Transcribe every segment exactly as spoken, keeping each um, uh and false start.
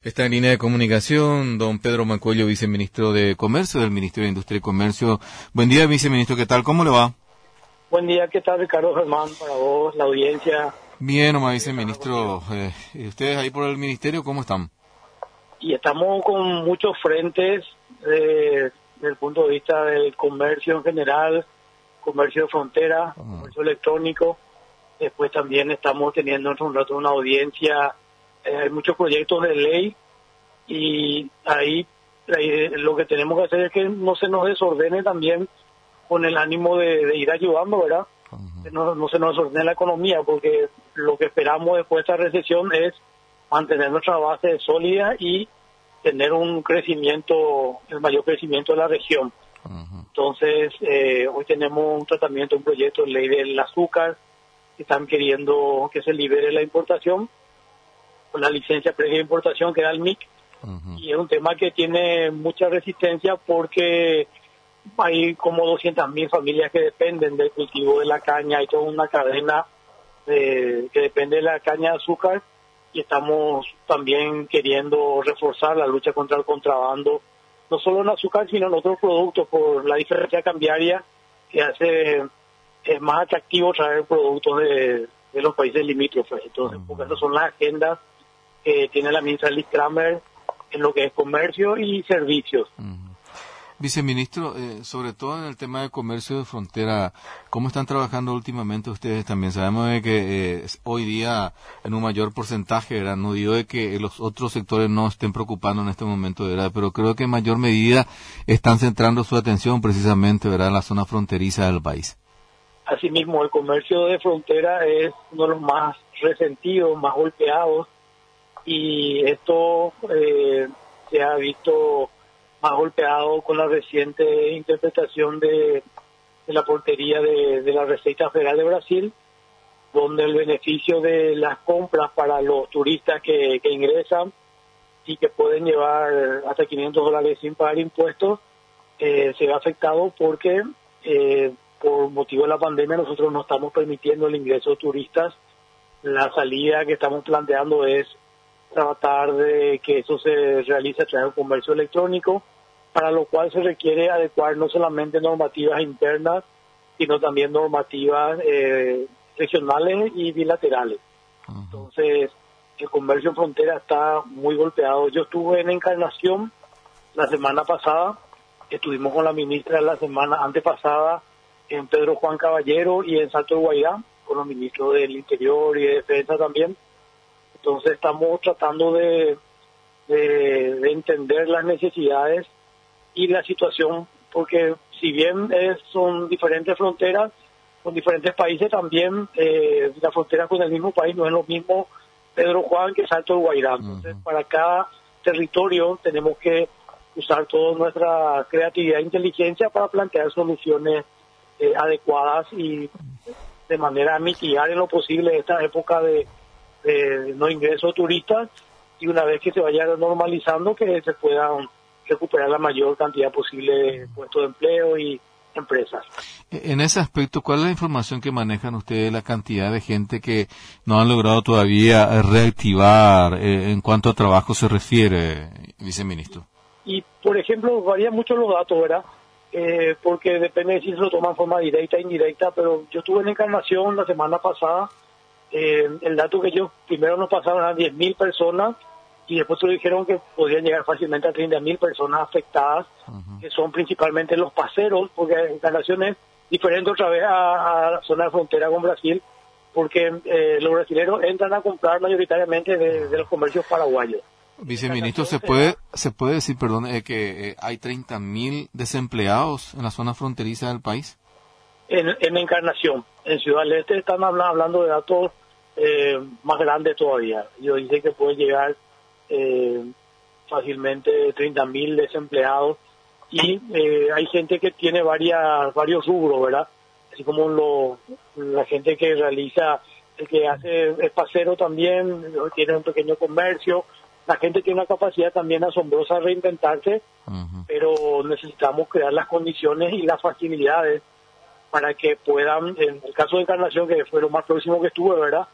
Está en línea de comunicación don Pedro Macuello, viceministro de Comercio del Ministerio de Industria y Comercio. Buen día, viceministro, ¿qué tal? ¿Cómo le va? Buen día, ¿qué tal, Ricardo Germán? Para vos, la audiencia. Bien, nomás, viceministro. Eh, ¿Ustedes ahí por el ministerio cómo están? Y estamos con muchos frentes eh, desde el punto de vista del comercio en general, comercio de frontera, uh-huh. comercio electrónico. Después también estamos teniendo en un rato una audiencia. Eh, hay muchos proyectos de ley y ahí eh, lo que tenemos que hacer es que no se nos desordene también con el ánimo de, de ir ayudando, ¿verdad? Uh-huh. Que no, no se nos desordene la economía, porque lo que esperamos después de esta recesión es mantener nuestra base sólida y tener un crecimiento, el mayor crecimiento de la región. Uh-huh. Entonces, eh, hoy tenemos un tratamiento, un proyecto de ley del azúcar, que están queriendo que se libere la importación, con la licencia previa de importación que da el M I C, uh-huh. y es un tema que tiene mucha resistencia porque hay como doscientas mil familias que dependen del cultivo de la caña, hay toda una cadena de, que depende de la caña de azúcar, y estamos también queriendo reforzar la lucha contra el contrabando, no solo en azúcar, sino en otros productos, por la diferencia cambiaria que hace es más atractivo traer productos de, de los países limítrofes. Entonces, porque esas son las agendas que tiene la ministra Liz Kramer en lo que es comercio y servicios. Uh-huh. Viceministro, eh, sobre todo en el tema de comercio de frontera, ¿cómo están trabajando últimamente ustedes también? Sabemos de que eh, hoy día en un mayor porcentaje, ¿verdad? No digo de que los otros sectores no estén preocupando en este momento, ¿verdad? Pero creo que en mayor medida están centrando su atención precisamente, ¿verdad?, en la zona fronteriza del país. Asimismo, el comercio de frontera es uno de los más resentidos, más golpeados, y esto eh, se ha visto más golpeado con la reciente interpretación de, de la portería de, de la Receita Federal de Brasil, donde el beneficio de las compras para los turistas que, que ingresan y que pueden llevar hasta quinientos dólares sin pagar impuestos, eh, se ve afectado porque eh, por motivo de la pandemia nosotros no estamos permitiendo el ingreso de turistas. La salida que estamos planteando es tratar de que eso se realice a través del comercio electrónico, para lo cual se requiere adecuar no solamente normativas internas, sino también normativas eh, regionales y bilaterales. Uh-huh. Entonces, el comercio en frontera está muy golpeado. Yo estuve en Encarnación la semana pasada, estuvimos con la ministra la semana antepasada en Pedro Juan Caballero y en Salto de Guairá, con los ministros del Interior y de Defensa también. Entonces estamos tratando de, de, de entender las necesidades y la situación, porque si bien es, son diferentes fronteras con diferentes países, también eh, la frontera con el mismo país no es lo mismo Pedro Juan que Salto de Guairá. Entonces, uh-huh. para cada territorio tenemos que usar toda nuestra creatividad e inteligencia para plantear soluciones eh, adecuadas y de manera a mitigar en lo posible esta época de de no ingreso de turistas, y una vez que se vaya normalizando que se puedan recuperar la mayor cantidad posible de puestos de empleo y empresas. En ese aspecto, ¿cuál es la información que manejan ustedes de la cantidad de gente que no han logrado todavía reactivar eh, en cuanto a trabajo se refiere, viceministro? Y, por ejemplo, varían mucho los datos, ¿verdad? Eh, porque depende de si se lo toman de forma directa o indirecta, pero yo estuve en Encarnación la semana pasada. Eh, el dato que ellos primero nos pasaron a diez mil personas y después se dijeron que podrían llegar fácilmente a treinta mil personas afectadas, uh-huh. que son principalmente los paseros, porque Encarnación es diferente otra vez a, a la zona de frontera con Brasil, porque eh, los brasileños entran a comprar mayoritariamente de, de los comercios paraguayos. Viceministro, ¿se puede se puede decir, perdón, eh, que eh, hay treinta mil desempleados en la zona fronteriza del país? En, en Encarnación, en Ciudad del Este están habla, hablando de datos eh, más grandes todavía. Yo dice que puede llegar eh, fácilmente treinta mil desempleados, y eh, hay gente que tiene varias varios rubros, ¿verdad? Así como lo, la gente que realiza, el que hace es pasero también, tiene un pequeño comercio. La gente tiene una capacidad también asombrosa de reinventarse, uh-huh. pero necesitamos crear las condiciones y las facilidades para que puedan, en el caso de Encarnación, que fue lo más próximo que estuve, ¿verdad?,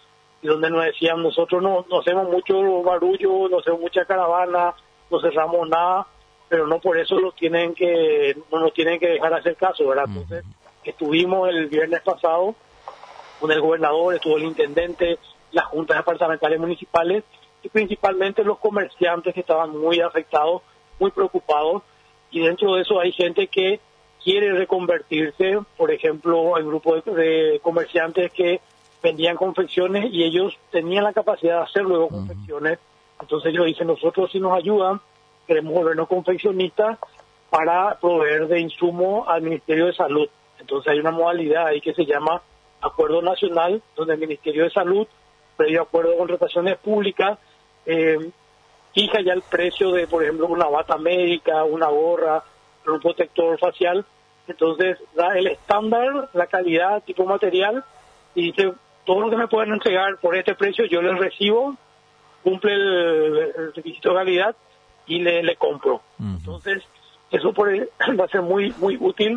y donde nos decían, nosotros no, no hacemos mucho barullo, no hacemos mucha caravana, no cerramos nada, pero no por eso lo tienen que, no nos tienen que dejar hacer caso, ¿verdad? Entonces, estuvimos el viernes pasado con el gobernador, estuvo el intendente, las juntas departamentales municipales y principalmente los comerciantes que estaban muy afectados, muy preocupados, y dentro de eso hay gente que quiere reconvertirse. Por ejemplo, hay grupos de, de comerciantes que vendían confecciones y ellos tenían la capacidad de hacer luego confecciones. Entonces ellos dicen, nosotros si nos ayudan, queremos volvernos confeccionistas para proveer de insumo al Ministerio de Salud. Entonces hay una modalidad ahí que se llama Acuerdo Nacional, donde el Ministerio de Salud, previo acuerdo de contrataciones públicas, eh, fija ya el precio de, por ejemplo, una bata médica, una gorra, un protector facial. Entonces da el estándar, la calidad, tipo material, y dice, todo lo que me pueden entregar por este precio yo les recibo, cumple el, el requisito de calidad y le, le compro. Uh-huh. Entonces eso por el, va a ser muy muy útil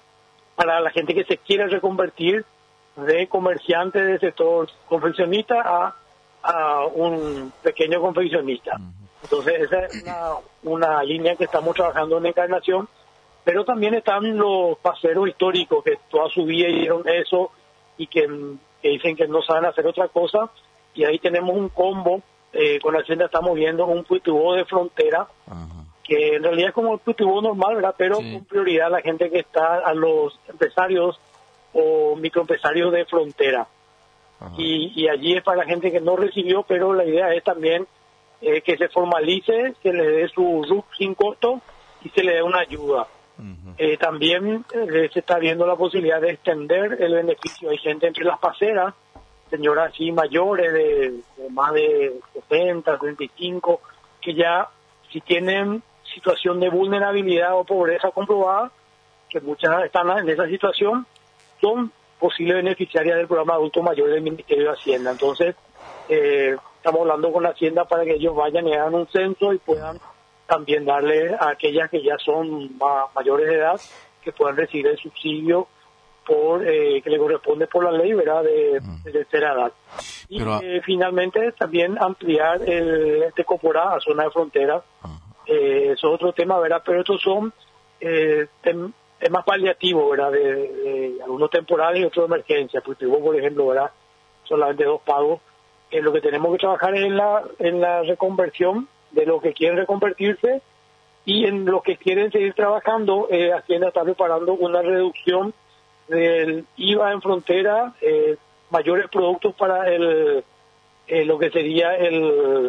para la gente que se quiere reconvertir de comerciante del sector confeccionista a, a un pequeño confeccionista. Uh-huh. Entonces esa es una, una línea que estamos trabajando en Encarnación, pero también están los paseros históricos que toda su vida hicieron eso y que, que dicen que no saben hacer otra cosa, y ahí tenemos un combo. Eh, con Hacienda estamos viendo un putibó de frontera, uh-huh, que en realidad es como el putibó normal, ¿verdad? Pero sí, con prioridad a la gente que está, a los empresarios o microempresarios de frontera. Uh-huh. Y, y allí es para la gente que no recibió, pero la idea es también eh, que se formalice, que le dé su R U C sin costo y se le dé una ayuda. Uh-huh. Eh, también eh, se está viendo la posibilidad de extender el beneficio. Hay gente entre las paseras, señoras así mayores de, de más de sesenta, treinta y cinco, que ya si tienen situación de vulnerabilidad o pobreza comprobada, que muchas están en esa situación, son posibles beneficiarias del programa Adulto Mayor del Ministerio de Hacienda. Entonces, eh, estamos hablando con la Hacienda para que ellos vayan y hagan un censo y puedan también darle a aquellas que ya son ma- mayores de edad, que puedan recibir el subsidio por eh, que le corresponde por la ley, ¿verdad?, de, de tercera edad. Y Pero, eh, finalmente también ampliar el este Coporá a zona de frontera. Uh-huh. Eh, eso es otro tema, ¿verdad? Pero estos son eh, tem, temas paliativos, ¿verdad?, de, de algunos temporales y otros de emergencia. Pues tuvo, por ejemplo, ¿verdad?, solamente dos pagos. Eh, lo que tenemos que trabajar es en la, en la reconversión de los que quieren reconvertirse, y en los que quieren seguir trabajando. eh, Hacienda está preparando una reducción del I V A en frontera, eh, mayores productos para el eh, lo que sería el,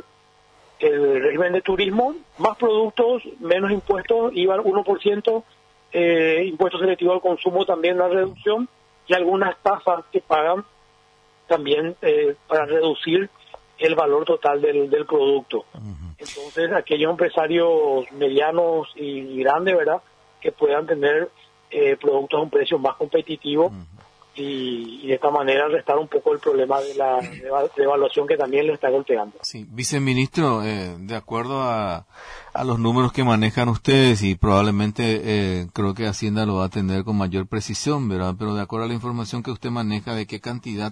el régimen de turismo, más productos, menos impuestos, I V A uno por ciento, eh, impuesto selectivo al consumo también la reducción, y algunas tasas que pagan también eh, para reducir el valor total del, del producto. Uh-huh. Entonces, aquellos empresarios medianos y grandes, ¿verdad?, que puedan tener eh, productos a un precio más competitivo, uh-huh, y, y de esta manera restar un poco el problema de la devaluación que también le está golpeando. Sí, viceministro, eh, de acuerdo a, a los números que manejan ustedes, y probablemente eh, creo que Hacienda lo va a atender con mayor precisión, ¿verdad? Pero de acuerdo a la información que usted maneja, ¿de qué cantidad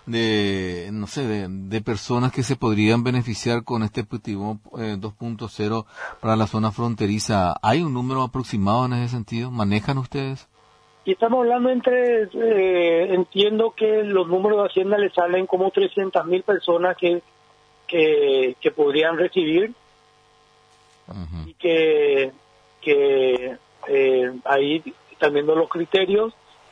de, no sé, de, de personas que se podrían beneficiar con este Putibó eh, dos punto cero para la zona fronteriza? ¿Hay un número aproximado en ese sentido? ¿Manejan ustedes? Y estamos hablando entre, eh, entiendo que los números de Hacienda le salen como trescientas mil personas que, que, que podrían recibir, uh-huh, y que, que eh, ahí están viendo los criterios,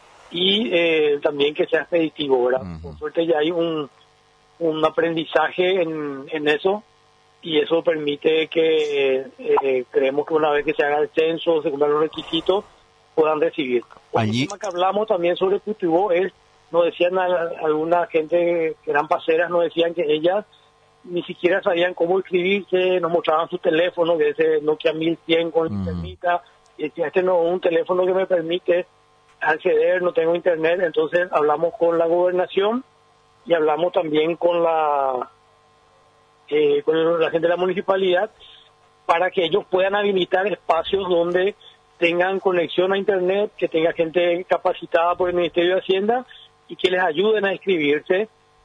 y eh, también que sea expeditivo, ¿verdad? Uh-huh. Por suerte ya hay un, un aprendizaje en, en eso, y eso permite que eh, creemos que una vez que se haga el censo, se cumplan los requisitos, puedan recibir. Allí... El tema que hablamos también sobre Putibó es, nos decían a, a alguna gente que eran paseras, nos decían que ellas ni siquiera sabían cómo inscribirse, nos mostraban su teléfono, que ese Nokia mil cien con uh-huh, internita, y decían, este no es un teléfono que me permite acceder, no tengo internet. Entonces hablamos con la gobernación y hablamos también con la eh, con la gente de la municipalidad para que ellos puedan habilitar espacios donde tengan conexión a internet, que tenga gente capacitada por el Ministerio de Hacienda y que les ayuden a inscribirse.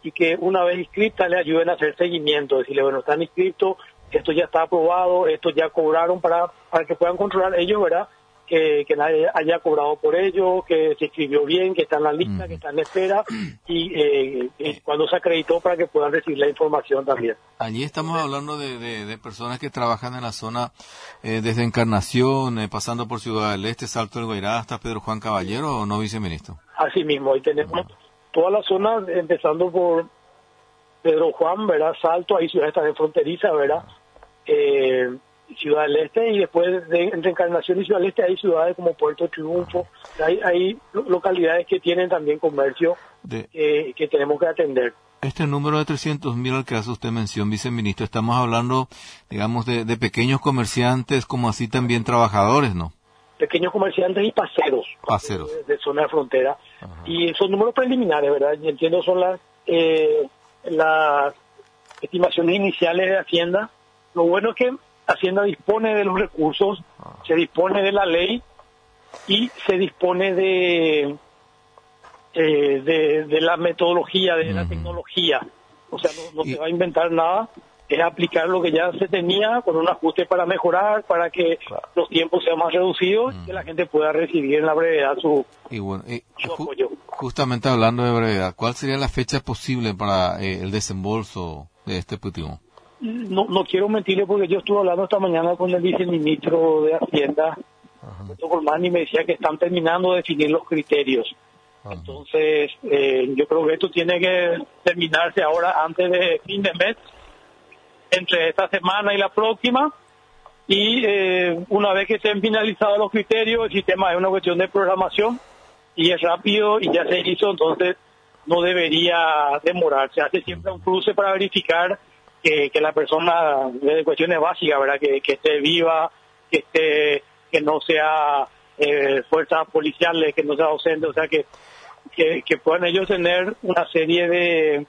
y que una vez inscritas le ayuden a hacer seguimiento, decirle, bueno, están inscritos, esto ya está aprobado, esto ya cobraron para para que puedan controlar ellos, ¿verdad? Que, que nadie haya cobrado por ello, que se escribió bien, que está en la lista, uh-huh. que está en espera, y eh, eh, cuando se acreditó para que puedan recibir la información también. Allí estamos hablando de, de, de personas que trabajan en la zona eh, desde Encarnación, eh, pasando por Ciudad del Este, Salto del Guairá, hasta Pedro Juan Caballero, ¿o no, viceministro? Así mismo, ahí tenemos uh-huh. toda la zona, empezando por Pedro Juan, ¿verdad? Salto, ahí ciudades también fronterizas, ¿verdad? Eh, Ciudad del Este, y después de entre Encarnación y Ciudad del Este hay ciudades como Puerto Triunfo, hay, hay localidades que tienen también comercio de, eh, que tenemos que atender. Este número de trescientos mil al que hace usted mención, viceministro, estamos hablando, digamos, de, de pequeños comerciantes como así también trabajadores, ¿no? Pequeños comerciantes y paseros. Paseros. De, de zona de frontera. Ajá. Y son números preliminares, ¿verdad? Y entiendo son las, eh, las estimaciones iniciales de Hacienda. Lo bueno es que Hacienda dispone de los recursos, se dispone de la ley y se dispone de eh, de, de la metodología, de uh-huh. la tecnología. O sea, no, no y... se va a inventar nada, es aplicar lo que ya se tenía con un ajuste para mejorar, para que claro. los tiempos sean más reducidos uh-huh. y que la gente pueda recibir en la brevedad su, y bueno, y su ju- apoyo. Justamente hablando de brevedad, ¿cuál sería la fecha posible para eh, el desembolso de este objetivo? No, no quiero mentirle porque yo estuve hablando esta mañana con el viceministro de Hacienda, doctor Colmán, y me decía que están terminando de definir los criterios. Ajá. Entonces, eh, yo creo que esto tiene que terminarse ahora antes de fin de mes, entre esta semana y la próxima, y eh, una vez que estén finalizados los criterios, el sistema es una cuestión de programación y es rápido y ya se hizo, entonces no debería demorar. Se hace siempre un cruce para verificar Que, que la persona, de cuestiones básicas, ¿verdad? Que, que esté viva, que esté, que no sea eh, fuerzas policiales, que no sea ausente, o sea, que, que, que puedan ellos tener una serie de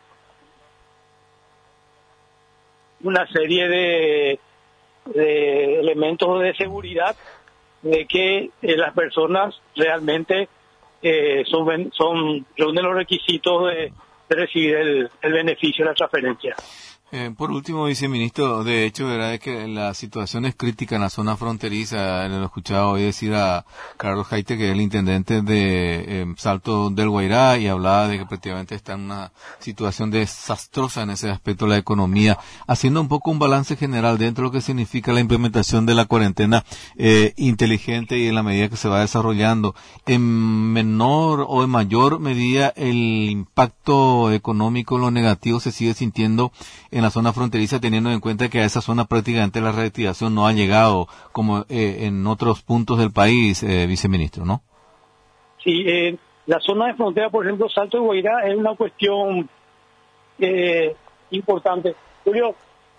una serie de, de elementos de seguridad de que eh, las personas realmente eh, son, son reúnen los requisitos de, de recibir el, el beneficio de la transferencia. Eh, por último, viceministro, de hecho, verdad es que la situación es crítica en la zona fronteriza. Le he escuchado hoy decir a Carlos Jaite, que es el intendente de eh, Salto del Guairá, y hablaba de que prácticamente está en una situación desastrosa en ese aspecto de la economía, haciendo un poco un balance general dentro de lo que significa la implementación de la cuarentena eh, inteligente y en la medida que se va desarrollando. En menor o en mayor medida, el impacto económico, lo negativo, se sigue sintiendo en la zona fronteriza, teniendo en cuenta que a esa zona prácticamente la reactivación no ha llegado como eh, en otros puntos del país, eh, viceministro, ¿no? Sí, eh, la zona de frontera, por ejemplo, Salto de Guairá, es una cuestión eh, importante, Julio,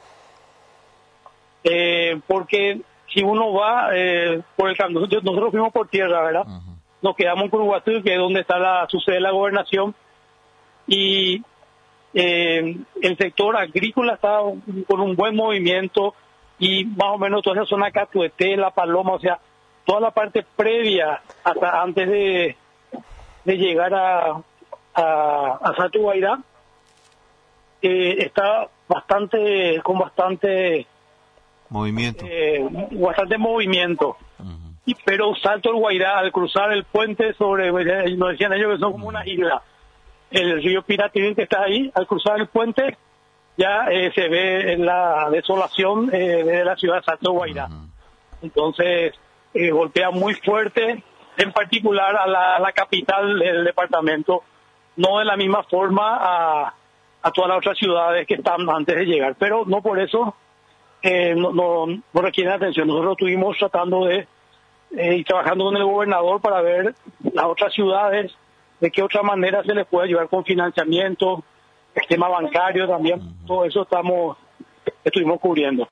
eh, porque si uno va eh, por el camino, nosotros fuimos por tierra, ¿verdad? Uh-huh. Nos quedamos en Curuguatú, que es donde está la su sede de la gobernación, y Eh, el sector agrícola está con un buen movimiento y más o menos toda esa zona Catueté, La Paloma, o sea, toda la parte previa hasta antes de, de llegar a, a, a Salto Guairá eh, está bastante, con bastante movimiento, eh, bastante movimiento. Uh-huh. Y, pero Salto del Guairá, al cruzar el puente sobre, nos decían ellos que son como uh-huh. una isla, el río Piratín que está ahí, al cruzar el puente, ya eh, se ve la desolación eh, de la ciudad de Salto Guairá. Uh-huh. Entonces, eh, golpea muy fuerte, en particular a la, a la capital del departamento, no de la misma forma a, a todas las otras ciudades que están antes de llegar, pero no por eso eh, no, no, no requieren atención. Nosotros estuvimos tratando de eh, y trabajando con el gobernador para ver las otras ciudades, de qué otra manera se les puede ayudar con financiamiento, el tema bancario también, uh-huh. todo eso estamos estuvimos cubriendo.